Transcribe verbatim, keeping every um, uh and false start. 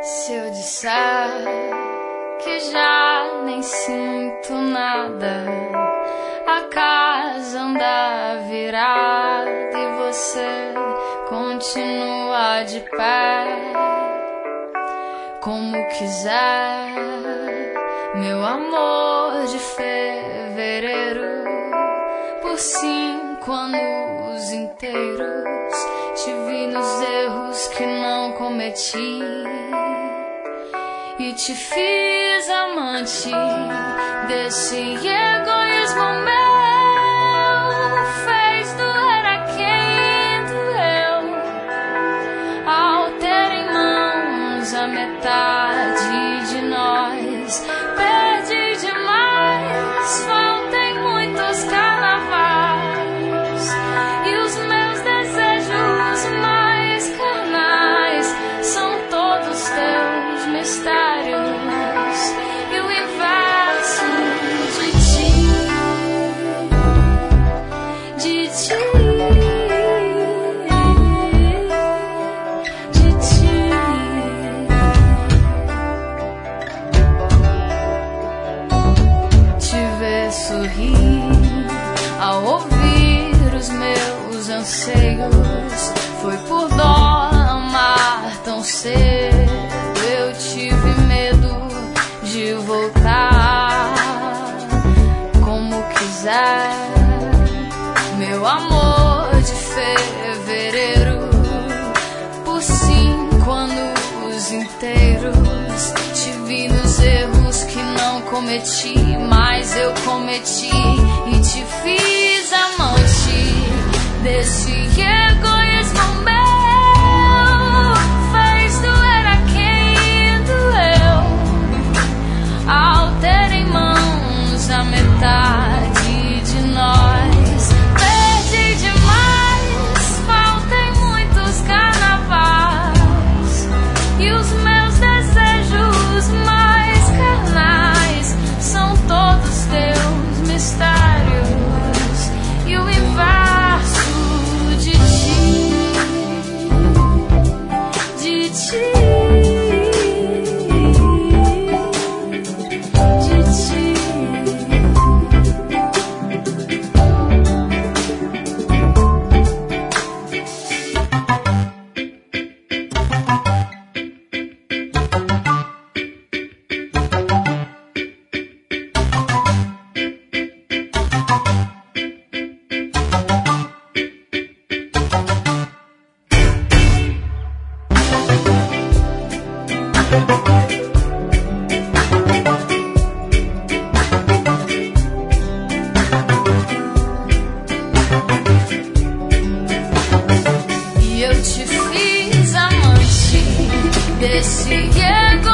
Se eu disser que já nem sinto nada, a casa anda virada e você continua de pé. Como quiser, meu amor de fevereiro, por cinco anos inteiros te vi nos erros que não cometi e te fiz amante desse egoísmo meu. Fez doer a quem doeu ao ter em mãos a metade de nós. Perdi demais, faltem muitos carnavais e os meus desejos mais carnais são todos teus mistérios e o inverso de ti, de ti, de ti. Te ver sorrir ao ouvir os meus anseios, foi por dó amar tão cedo. Eu tive medo de voltar. Como quiser, meu amor de fevereiro, por cinco anos inteiros te vi nos erros que não cometi, mas eu cometi e te fiz amante desse egoísmo meu. Fez doer a quem doeu ao ter em mãos a metade de nós. Perdi demais, faltem muitos carnavais e os meus desejos mais carnais são todos teus mistérios e o inverso de ti, de ti, de ti. E eu te fiz amante desse ego